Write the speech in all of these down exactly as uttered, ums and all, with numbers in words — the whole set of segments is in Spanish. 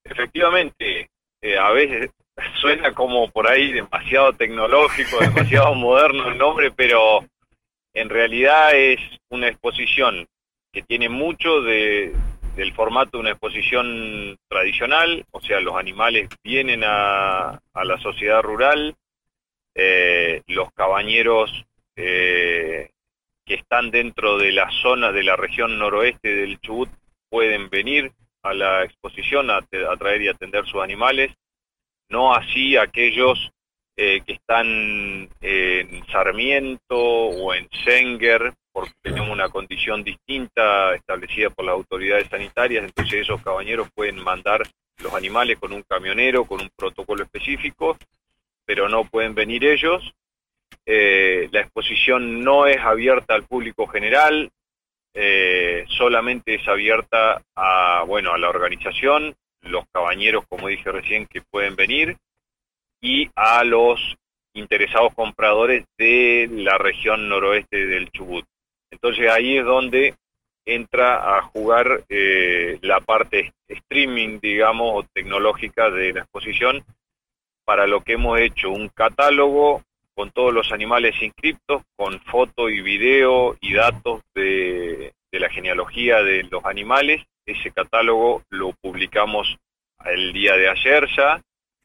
efectivamente, eh, a veces suena como por ahí demasiado tecnológico, demasiado moderno el nombre, pero en realidad es una exposición que tiene mucho de, del formato de una exposición tradicional, o sea, los animales vienen a, a la sociedad rural, eh, los cabañeros eh, que están dentro de la zona de la región noroeste del Chubut pueden venir a la exposición a, a traer y atender sus animales, no así aquellos eh, que están en Sarmiento o en Senger, porque tenemos una condición distinta establecida por las autoridades sanitarias, entonces esos cabañeros pueden mandar los animales con un camionero, con un protocolo específico, pero no pueden venir ellos. Eh, la exposición no es abierta al público general, eh, solamente es abierta a, bueno, a la organización, los cabañeros, como dije recién, que pueden venir, y a los interesados compradores de la región noroeste del Chubut. Entonces ahí es donde entra a jugar eh, la parte streaming, digamos, o tecnológica de la exposición, para lo que hemos hecho un catálogo con todos los animales inscriptos, con foto y video y datos de, de la genealogía de los animales. Ese catálogo lo publicamos el día de ayer ya,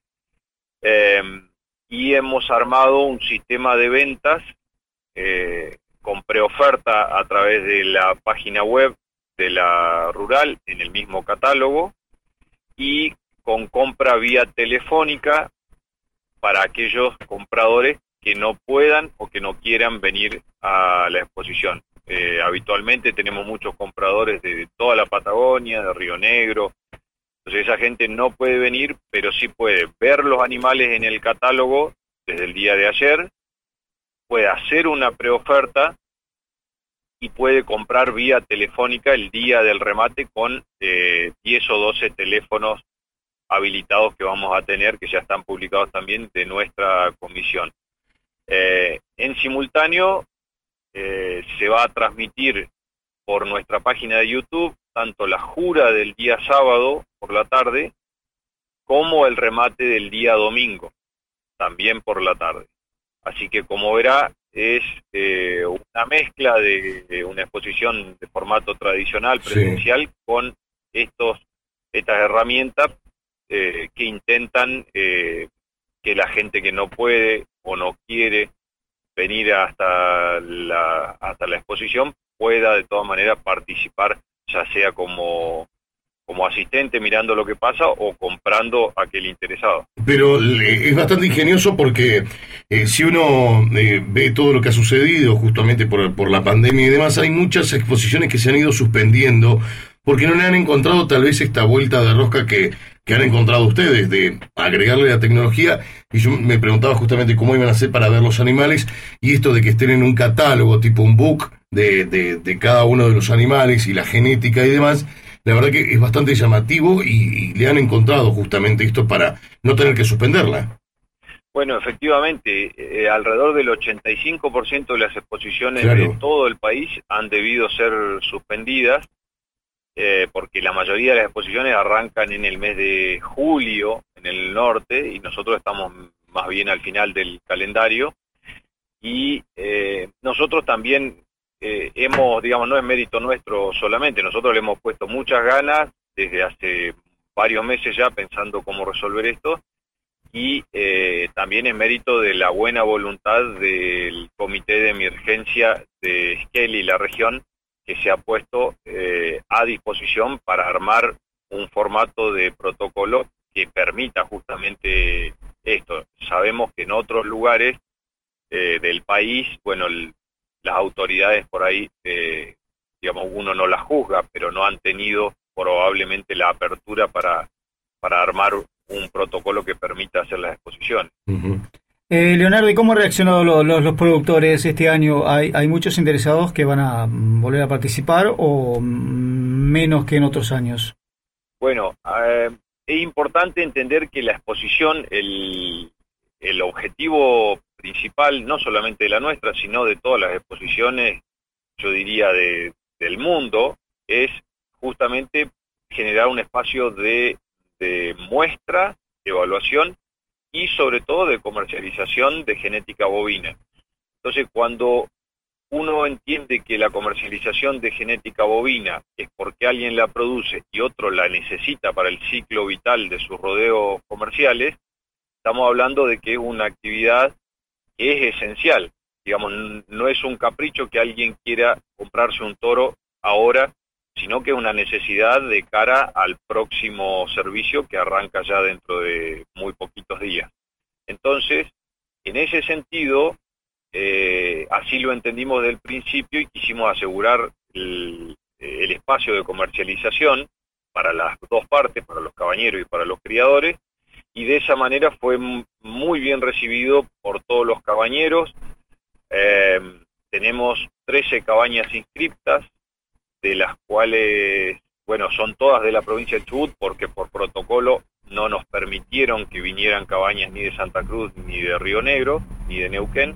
eh, y hemos armado un sistema de ventas eh, con preoferta a través de la página web de la rural en el mismo catálogo, y con compra vía telefónica para aquellos compradores que no puedan o que no quieran venir a la exposición. Eh, habitualmente tenemos muchos compradores de toda la Patagonia, de Río Negro, entonces esa gente no puede venir, pero sí puede ver los animales en el catálogo desde el día de ayer, puede hacer una preoferta y puede comprar vía telefónica el día del remate con eh, diez o doce teléfonos habilitados que vamos a tener, que ya están publicados también, de nuestra comisión. Eh, en simultáneo eh, se va a transmitir por nuestra página de YouTube tanto la jura del día sábado por la tarde como el remate del día domingo, también por la tarde. Así que, como verá, es eh, una mezcla de, de una exposición de formato tradicional, presencial, sí, con estos estas herramientas eh, que intentan eh, que la gente que no puede o no quiere venir hasta la hasta la exposición pueda de todas maneras participar, ya sea como como asistente mirando lo que pasa o comprando a aquel interesado. Pero eh, es bastante ingenioso porque eh, si uno eh, ve todo lo que ha sucedido justamente por, por la pandemia y demás, hay muchas exposiciones que se han ido suspendiendo porque no le han encontrado tal vez esta vuelta de rosca que, que han encontrado ustedes, de agregarle la tecnología. Y yo me preguntaba justamente cómo iban a hacer para ver los animales, y esto de que estén en un catálogo, tipo un book de, de, de cada uno de los animales y la genética y demás. La verdad que es bastante llamativo, y, y le han encontrado justamente esto para no tener que suspenderla. Bueno, efectivamente, eh, alrededor del ochenta y cinco por ciento de las exposiciones, claro, de todo el país han debido ser suspendidas, eh, porque la mayoría de las exposiciones arrancan en el mes de julio en el norte, y nosotros estamos más bien al final del calendario, y eh, nosotros también Eh, hemos, digamos, no es mérito nuestro solamente, nosotros le hemos puesto muchas ganas desde hace varios meses ya pensando cómo resolver esto, y eh, también es mérito de la buena voluntad del comité de emergencia de Esquel y la región, que se ha puesto eh, a disposición para armar un formato de protocolo que permita justamente esto. Sabemos que en otros lugares eh, del país, bueno, el las autoridades por ahí, eh, digamos, uno no las juzga, pero no han tenido probablemente la apertura para, para armar un protocolo que permita hacer las exposiciones. Uh-huh. Eh, Leonardo, ¿y cómo han reaccionado los, los, los productores este año? ¿Hay, ¿Hay muchos interesados que van a volver a participar o menos que en otros años? Bueno, eh, es importante entender que la exposición, el, el objetivo principal, no solamente de la nuestra, sino de todas las exposiciones, yo diría, de, del mundo, es justamente generar un espacio de, de muestra, evaluación y sobre todo de comercialización de genética bovina. Entonces, cuando uno entiende que la comercialización de genética bovina es porque alguien la produce y otro la necesita para el ciclo vital de sus rodeos comerciales, estamos hablando de que es una actividad que es esencial. Digamos, no es un capricho que alguien quiera comprarse un toro ahora, sino que es una necesidad de cara al próximo servicio que arranca ya dentro de muy poquitos días. Entonces, en ese sentido, eh, así lo entendimos desde el principio y quisimos asegurar el, el espacio de comercialización para las dos partes, para los cabañeros y para los criadores, y de esa manera fue muy bien recibido por todos los cabañeros. Eh, tenemos trece cabañas inscriptas, de las cuales, bueno, son todas de la provincia de Chubut, porque por protocolo no nos permitieron que vinieran cabañas ni de Santa Cruz, ni de Río Negro, ni de Neuquén,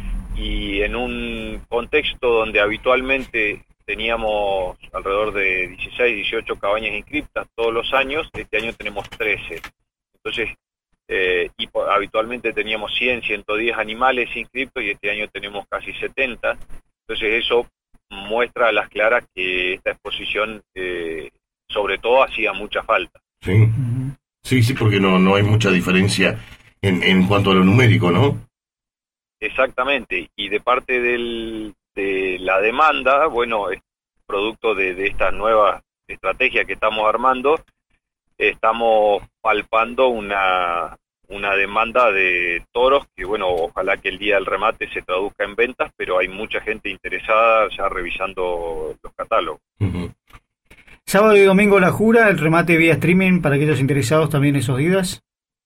y en un contexto donde habitualmente teníamos alrededor de dieciséis, dieciocho cabañas inscriptas todos los años, este año tenemos trece. Entonces, eh, y por, habitualmente teníamos cien, ciento diez animales inscriptos y este año tenemos casi setenta. Entonces eso muestra a las claras que esta exposición, eh, sobre todo, hacía mucha falta. Sí, sí, sí, porque no, no hay mucha diferencia en, en cuanto a lo numérico, ¿no? Exactamente, y de parte del, de la demanda, bueno, es producto de, de estas nuevas estrategias que estamos armando, estamos palpando una, una demanda de toros que, bueno, ojalá que el día del remate se traduzca en ventas, pero hay mucha gente interesada ya revisando los catálogos. Uh-huh. Sábado y domingo la jura, el remate vía streaming para aquellos interesados también esos días.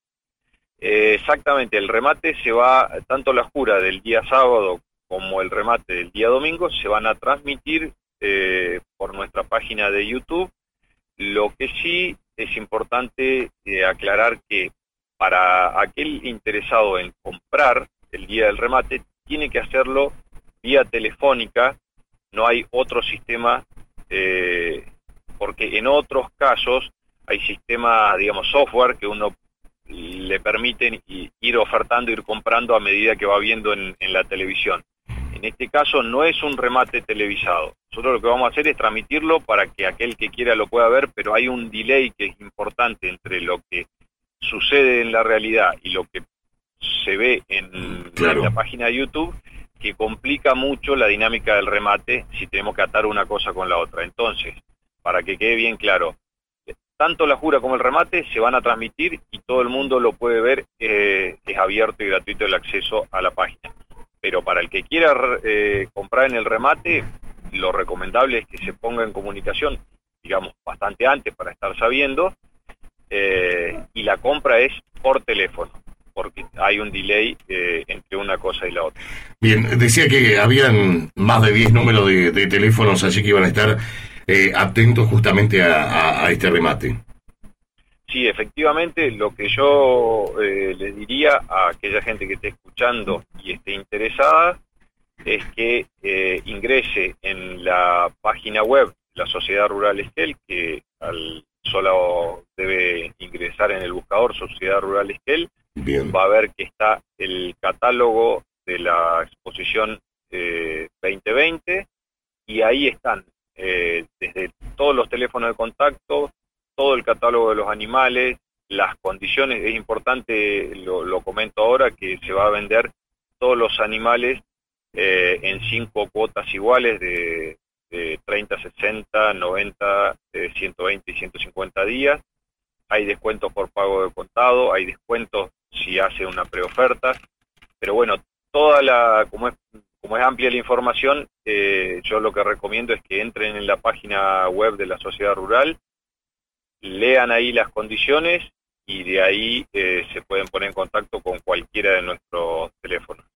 Eh, exactamente, el remate se va, tanto la jura del día sábado como el remate del día domingo se van a transmitir eh, por nuestra página de YouTube. Lo que sí es importante eh, aclarar que para aquel interesado en comprar el día del remate, tiene que hacerlo vía telefónica, no hay otro sistema, eh, porque en otros casos hay sistemas, digamos, software que uno le permiten ir ofertando, ir comprando a medida que va viendo en, en la televisión. En este caso no es un remate televisado. Nosotros lo que vamos a hacer es transmitirlo para que aquel que quiera lo pueda ver, pero hay un delay que es importante entre lo que sucede en la realidad y lo que se ve en, claro. en la página de YouTube, que complica mucho la dinámica del remate si tenemos que atar una cosa con la otra. Entonces, para que quede bien claro, tanto la jura como el remate se van a transmitir y todo el mundo lo puede ver, eh, es abierto y gratuito el acceso a la página. Pero para el que quiera eh, comprar en el remate, lo recomendable es que se ponga en comunicación, digamos, bastante antes para estar sabiendo, eh, y la compra es por teléfono, porque hay un delay eh, entre una cosa y la otra. Bien, decía que habían más de diez números de, de teléfonos, así que iban a estar eh, atentos justamente a, a, a este remate. Sí, efectivamente, lo que yo eh, les diría a aquella gente que esté escuchando y esté interesada es que eh, ingrese en la página web de la Sociedad Rural Esquel, que al solo debe ingresar en el buscador Sociedad Rural Esquel. Bien. Va a ver que está el catálogo de la exposición eh, veinte veinte y ahí están eh, desde todos los teléfonos de contacto, todo el catálogo de los animales, las condiciones. Es importante, lo, lo comento ahora, que se va a vender todos los animales eh, en cinco cuotas iguales de, de treinta, sesenta, noventa, eh, ciento veinte y ciento cincuenta días. Hay descuentos por pago de contado, hay descuentos si hace una preoferta, pero bueno, toda la, como es, como es amplia la información, eh, yo lo que recomiendo es que entren en la página web de la Sociedad Rural, lean ahí las condiciones y de ahí eh, se pueden poner en contacto con cualquiera de nuestros teléfonos.